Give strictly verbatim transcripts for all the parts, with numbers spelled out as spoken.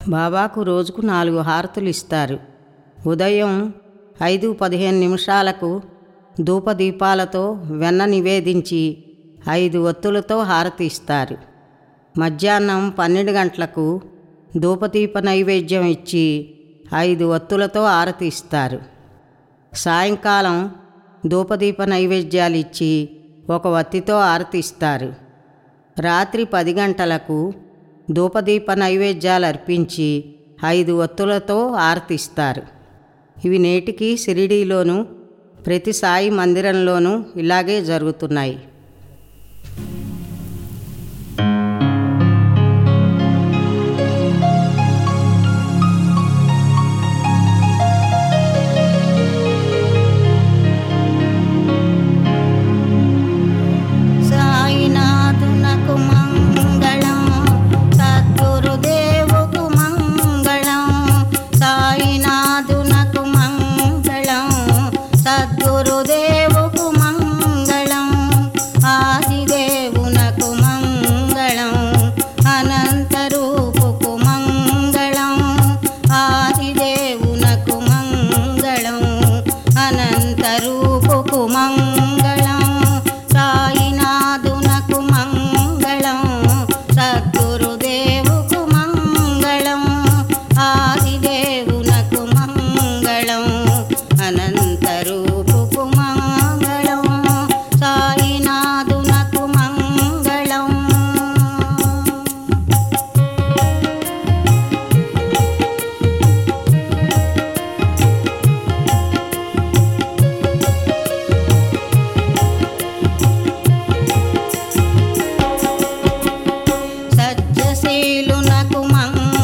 బాబాకు రోజుకు నాలుగు హారతులు ఇస్తారు. ఉదయం ఐదు పదిహేను నిమిషాలకు ధూపదీపాలతో వెన్న నివేదించి ఐదు ఒత్తులతో హారతి ఇస్తారు. మధ్యాహ్నం పన్నెండు గంటలకు ధూపదీప నైవేద్యం ఇచ్చి ఐదు ఒత్తులతో హారతి ఇస్తారు. సాయంకాలం ధూపదీప నైవేద్యాలు ఇచ్చి ఒక వత్తితో హారతి ఇస్తారు. రాత్రి పది గంటలకు ధూపదీప నైవేద్యాలు అర్పించి ఐదు ఒత్తులతో హారతి ఇస్తారు. ఇవి నేటికి షిరిడీలోనూ ప్రతి సాయి మందిరంలోనూ ఇలాగే జరుగుతున్నాయి.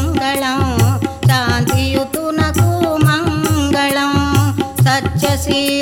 సత్యశీలునకు మంగళం, సత్యశీలునకు